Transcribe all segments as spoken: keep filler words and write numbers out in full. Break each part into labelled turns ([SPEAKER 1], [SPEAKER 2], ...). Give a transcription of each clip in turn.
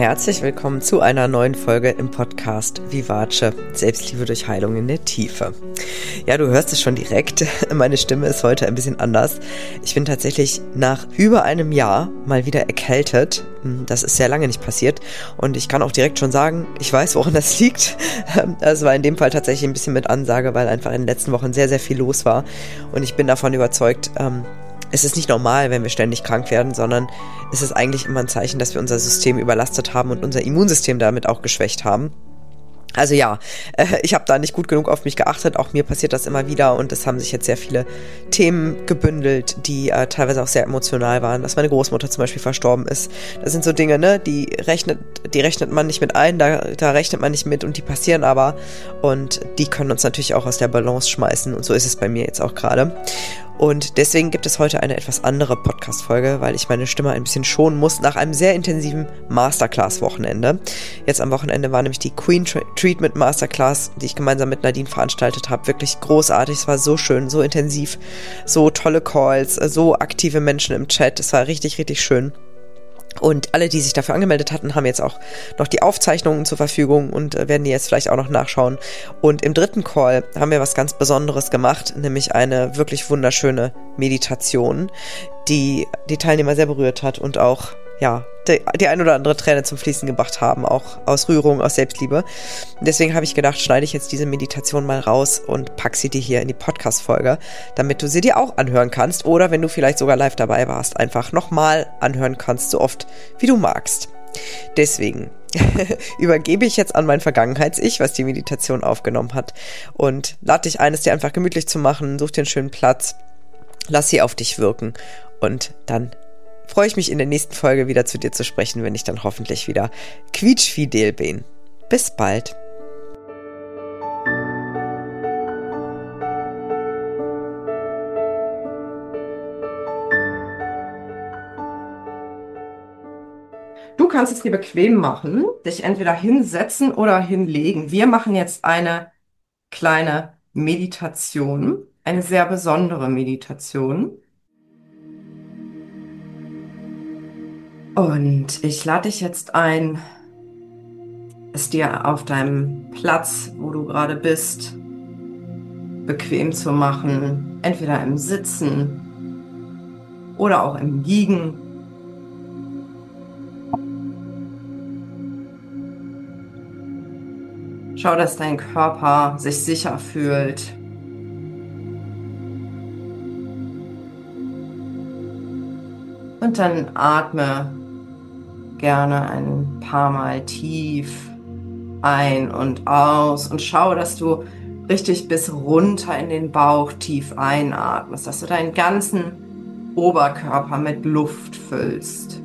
[SPEAKER 1] herzlich willkommen zu einer neuen Folge im Podcast Vivace, Selbstliebe durch Heilung in der Tiefe. Ja, du hörst es schon direkt, meine Stimme ist heute ein bisschen anders. Ich bin tatsächlich nach über einem Jahr mal wieder erkältet. Das ist sehr lange nicht passiert und ich kann auch direkt schon sagen, ich weiß, woran das liegt. Es war in dem Fall tatsächlich ein bisschen mit Ansage, weil einfach in den letzten Wochen sehr, sehr viel los war und ich bin davon überzeugt, es ist nicht normal, wenn wir ständig krank werden, sondern es ist eigentlich immer ein Zeichen, dass wir unser System überlastet haben und unser Immunsystem damit auch geschwächt haben. Also ja, äh, ich habe da nicht gut genug auf mich geachtet, auch mir passiert das immer wieder und es haben sich jetzt sehr viele Themen gebündelt, die äh, teilweise auch sehr emotional waren, dass meine Großmutter zum Beispiel verstorben ist. Das sind so Dinge, ne, die rechnet, die rechnet man nicht mit ein, da, da rechnet man nicht mit und die passieren aber und die können uns natürlich auch aus der Balance schmeißen und so ist es bei mir jetzt auch gerade. Und deswegen gibt es heute eine etwas andere Podcast-Folge, weil ich meine Stimme ein bisschen schonen muss nach einem sehr intensiven Masterclass-Wochenende. Jetzt am Wochenende war nämlich die Queen Treatment Masterclass, die ich gemeinsam mit Nadine veranstaltet habe. Wirklich großartig, es war so schön, so intensiv, so tolle Calls, so aktive Menschen im Chat. Es war richtig, richtig schön. Und alle, die sich dafür angemeldet hatten, haben jetzt auch noch die Aufzeichnungen zur Verfügung und äh, werden die jetzt vielleicht auch noch nachschauen. Und im dritten Call haben wir was ganz Besonderes gemacht, nämlich eine wirklich wunderschöne Meditation, die die Teilnehmer sehr berührt hat und auch, ja, die, die ein oder andere Träne zum Fließen gebracht haben, auch aus Rührung, aus Selbstliebe. Und deswegen habe ich gedacht, schneide ich jetzt diese Meditation mal raus und pack sie dir hier in die Podcast-Folge, damit du sie dir auch anhören kannst oder wenn du vielleicht sogar live dabei warst, einfach nochmal anhören kannst, so oft wie du magst. Deswegen übergebe ich jetzt an mein Vergangenheits-Ich, was die Meditation aufgenommen hat und lade dich ein, es dir einfach gemütlich zu machen, such dir einen schönen Platz, lass sie auf dich wirken und dann freue ich mich in der nächsten Folge wieder zu dir zu sprechen, wenn ich dann hoffentlich wieder quietschfidel bin. Bis bald.
[SPEAKER 2] Du kannst es dir bequem machen, dich entweder hinsetzen oder hinlegen. Wir machen jetzt eine kleine Meditation, eine sehr besondere Meditation. Und ich lade dich jetzt ein, es dir auf deinem Platz, wo du gerade bist, bequem zu machen, entweder im Sitzen oder auch im Liegen. Schau, dass dein Körper sich sicher fühlt. Und dann atme gerne ein paar Mal tief ein und aus und schau, dass du richtig bis runter in den Bauch tief einatmest, dass du deinen ganzen Oberkörper mit Luft füllst.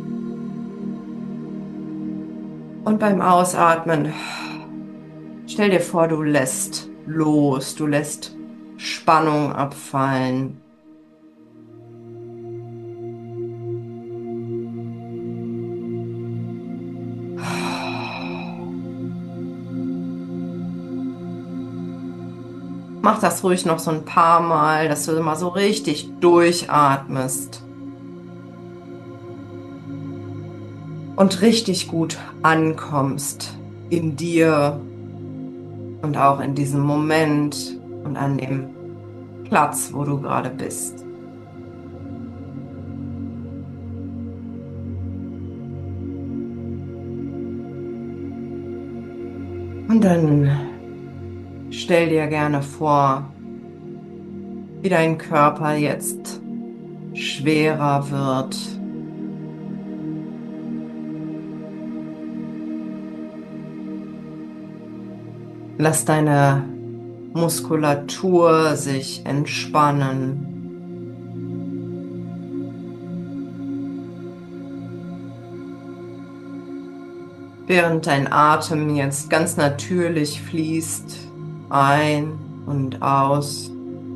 [SPEAKER 2] Und beim Ausatmen stell dir vor, du lässt los, du lässt Spannung abfallen. Mach das ruhig noch so ein paar Mal, dass du immer so richtig durchatmest. Und richtig gut ankommst in dir und auch in diesem Moment und an dem Platz, wo du gerade bist. Und dann stell dir gerne vor, wie dein Körper jetzt schwerer wird. Lass deine Muskulatur sich entspannen. Während dein Atem jetzt ganz natürlich fließt, ein und aus.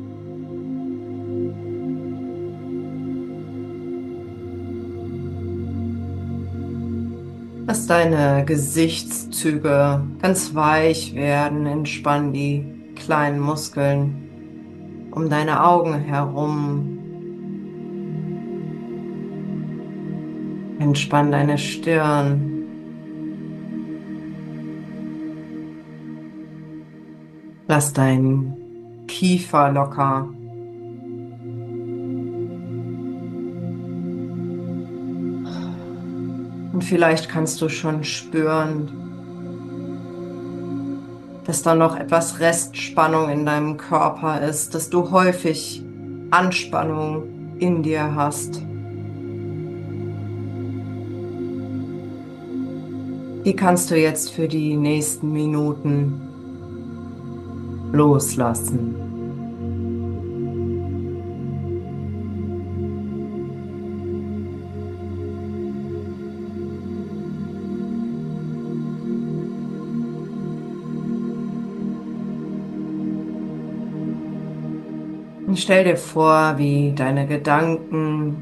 [SPEAKER 2] Lass deine Gesichtszüge ganz weich werden, entspann die kleinen Muskeln um deine Augen herum. Entspann deine Stirn. Lass deinen Kiefer locker. Und vielleicht kannst du schon spüren, dass da noch etwas Restspannung in deinem Körper ist, dass du häufig Anspannung in dir hast. Die kannst du jetzt für die nächsten Minuten loslassen. Und stell dir vor, wie deine Gedanken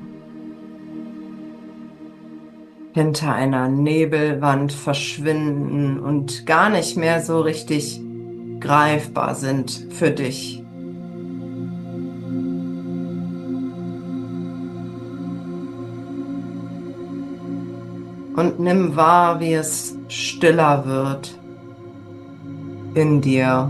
[SPEAKER 2] hinter einer Nebelwand verschwinden und gar nicht mehr so richtig greifbar sind für dich. Und nimm wahr, wie es stiller wird in dir.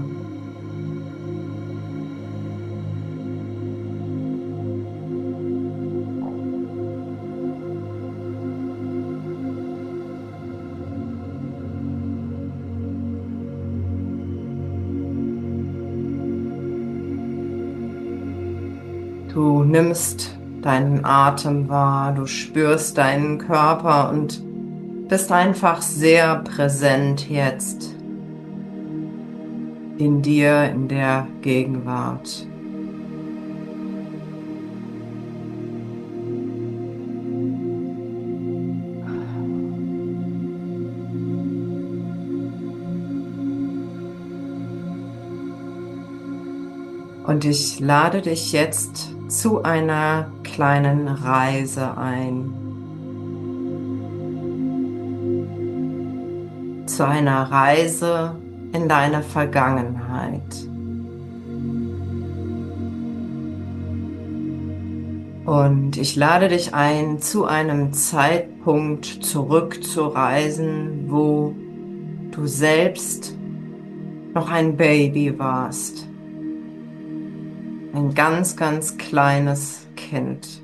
[SPEAKER 2] Du nimmst deinen Atem wahr, du spürst deinen Körper und bist einfach sehr präsent jetzt in dir, in der Gegenwart. Und ich lade dich jetzt zu einer kleinen Reise ein. Zu einer Reise in deine Vergangenheit. Und ich lade dich ein, zu einem Zeitpunkt zurückzureisen, wo du selbst noch ein Baby warst. Ein ganz, ganz kleines Kind.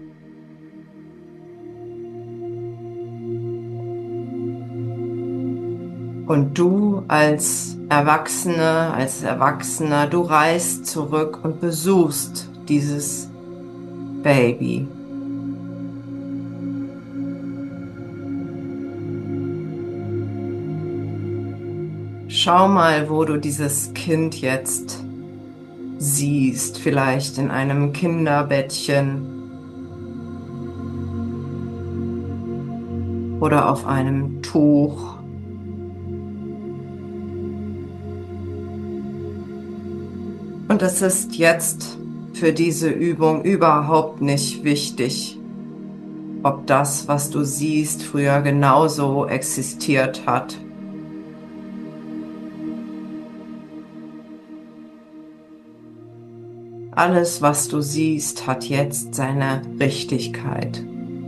[SPEAKER 2] Und du als Erwachsene, als Erwachsener, du reist zurück und besuchst dieses Baby. Schau mal, wo du dieses Kind jetzt siehst, vielleicht in einem Kinderbettchen oder auf einem Tuch. Und es ist jetzt für diese Übung überhaupt nicht wichtig, ob das, was du siehst, früher genauso existiert hat. Alles, was du siehst, hat jetzt seine Richtigkeit.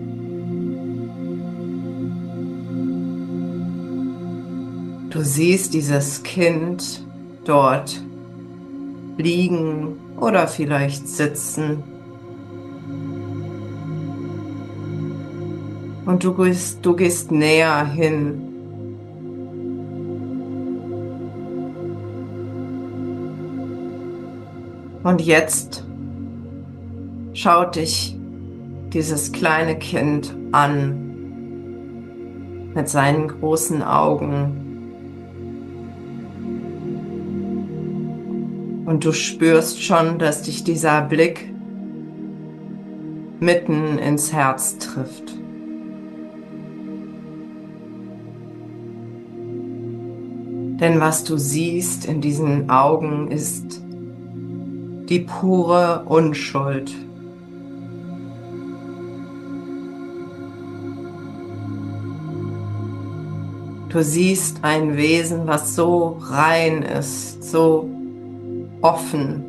[SPEAKER 2] Du siehst dieses Kind dort liegen oder vielleicht sitzen. Und du gehst, du gehst näher hin. Und jetzt schaut dich dieses kleine Kind an mit seinen großen Augen. Und du spürst schon, dass dich dieser Blick mitten ins Herz trifft. Denn was du siehst in diesen Augen ist die pure Unschuld. Du siehst ein Wesen, was so rein ist, so offen.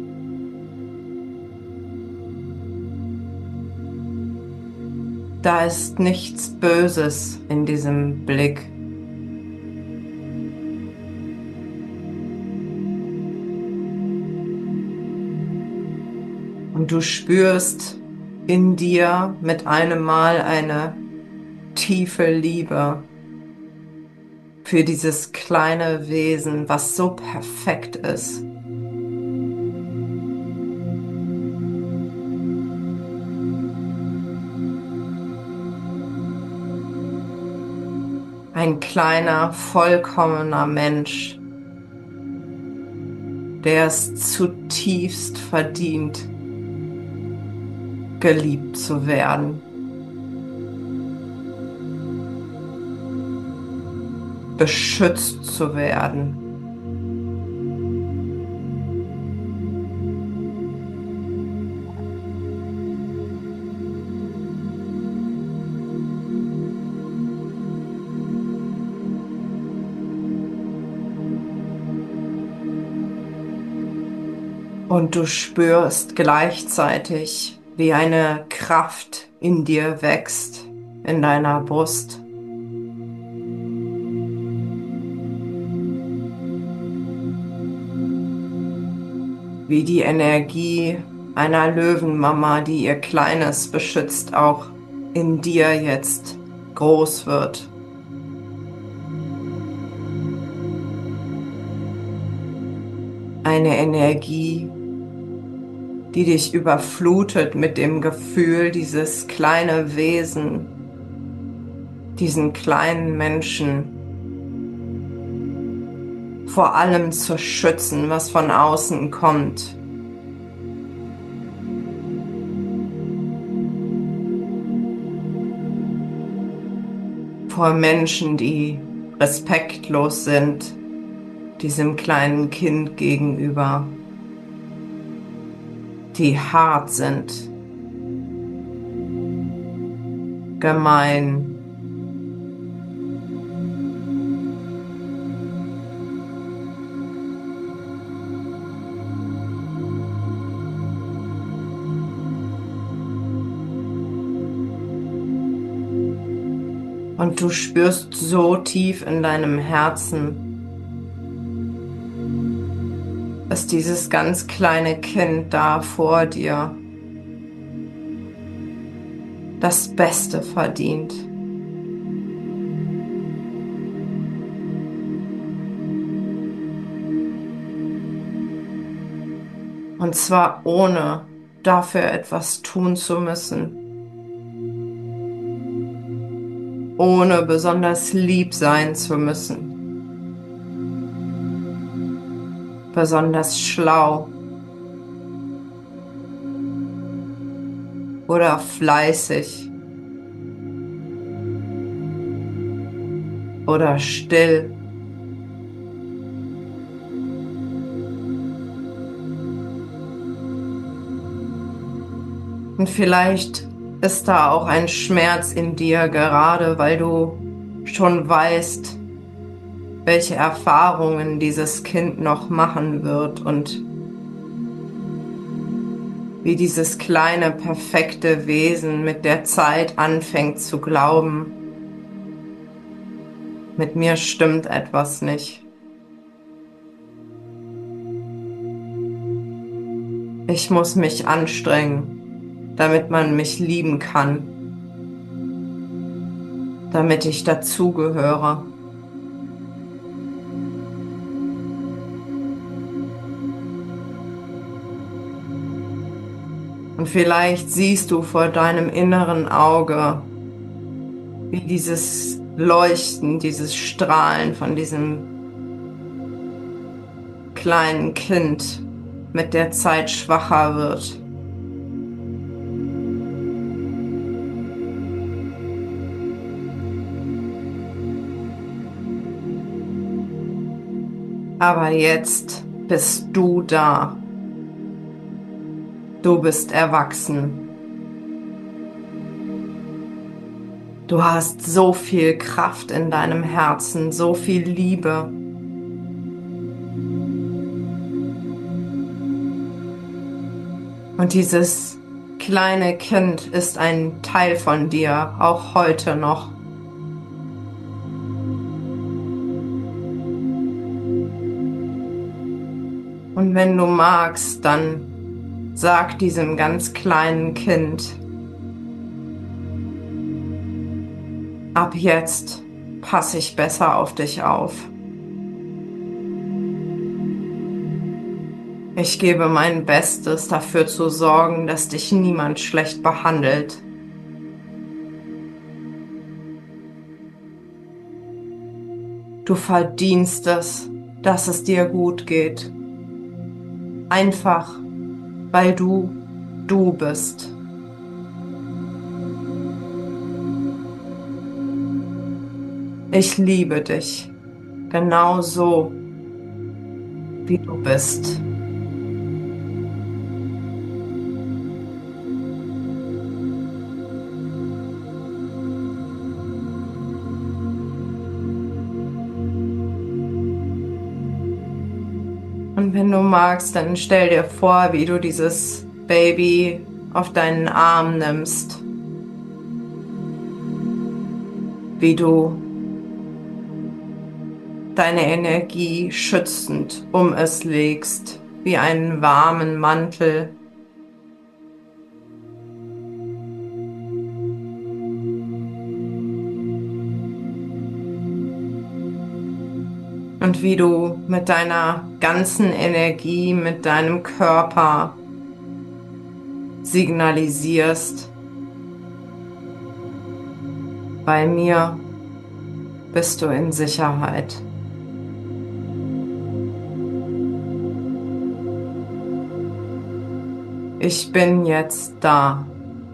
[SPEAKER 2] Da ist nichts Böses in diesem Blick. Und du spürst in dir mit einem Mal eine tiefe Liebe für dieses kleine Wesen, was so perfekt ist. Ein kleiner, vollkommener Mensch, der es zutiefst verdient, geliebt zu werden, beschützt zu werden. Und du spürst gleichzeitig, wie eine Kraft in dir wächst, in deiner Brust. Wie die Energie einer Löwenmama, die ihr Kleines beschützt, auch in dir jetzt groß wird. Eine Energie, die dich überflutet mit dem Gefühl, dieses kleine Wesen, diesen kleinen Menschen vor allem zu schützen, was von außen kommt. Vor Menschen, die respektlos sind, diesem kleinen Kind gegenüber, die hart sind, gemein, und du spürst so tief in deinem Herzen, dass dieses ganz kleine Kind da vor dir das Beste verdient. Und zwar ohne dafür etwas tun zu müssen. Ohne besonders lieb sein zu müssen. Besonders schlau oder fleißig oder still. Und vielleicht ist da auch ein Schmerz in dir, gerade weil du schon weißt, welche Erfahrungen dieses Kind noch machen wird und wie dieses kleine, perfekte Wesen mit der Zeit anfängt zu glauben, mit mir stimmt etwas nicht. Ich muss mich anstrengen, damit man mich lieben kann, damit ich dazugehöre. Und vielleicht siehst du vor deinem inneren Auge, wie dieses Leuchten, dieses Strahlen von diesem kleinen Kind mit der Zeit schwacher wird. Aber jetzt bist du da. Du bist erwachsen. Du hast so viel Kraft in deinem Herzen, so viel Liebe. Und dieses kleine Kind ist ein Teil von dir, auch heute noch. Und wenn du magst, dann sag diesem ganz kleinen Kind: Ab jetzt passe ich besser auf dich auf. Ich gebe mein Bestes, dafür zu sorgen, dass dich niemand schlecht behandelt. Du verdienst es, dass es dir gut geht. Einfach, weil du du bist. Ich liebe dich, genau so, wie du bist. Und wenn du magst, dann stell dir vor, wie du dieses Baby auf deinen Arm nimmst, wie du deine Energie schützend um es legst, wie einen warmen Mantel. Und wie du mit deiner ganzen Energie, mit deinem Körper signalisierst: Bei mir bist du in Sicherheit. Ich bin jetzt da.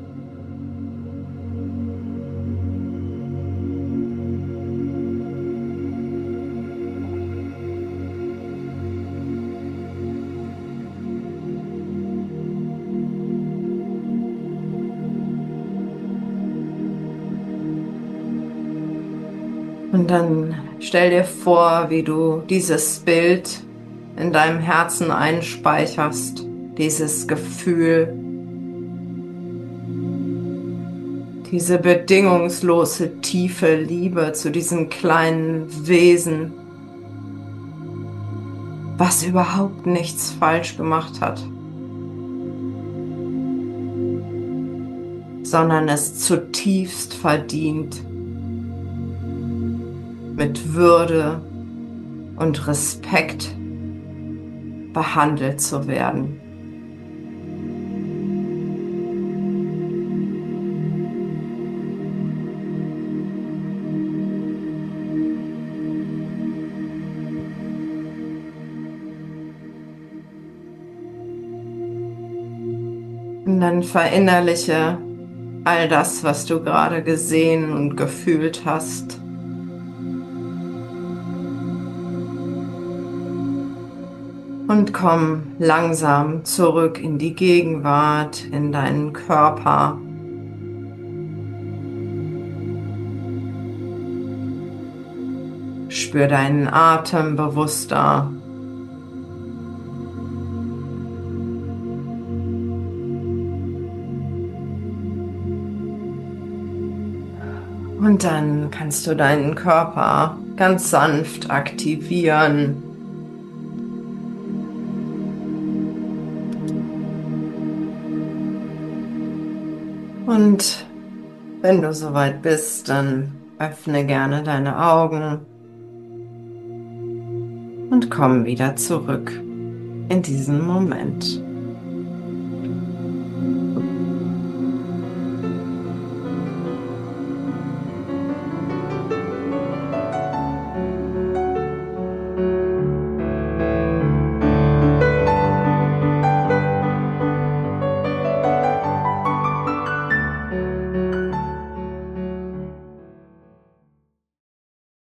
[SPEAKER 2] Und dann stell dir vor, wie du dieses Bild in deinem Herzen einspeicherst, dieses Gefühl, diese bedingungslose, tiefe Liebe zu diesem kleinen Wesen, was überhaupt nichts falsch gemacht hat, sondern es zutiefst verdient, mit Würde und Respekt behandelt zu werden. Und dann verinnerliche all das, was du gerade gesehen und gefühlt hast. Und komm langsam zurück in die Gegenwart, in deinen Körper. Spür deinen Atem bewusster. Und dann kannst du deinen Körper ganz sanft aktivieren. Und wenn du soweit bist, dann öffne gerne deine Augen und komm wieder zurück in diesen Moment.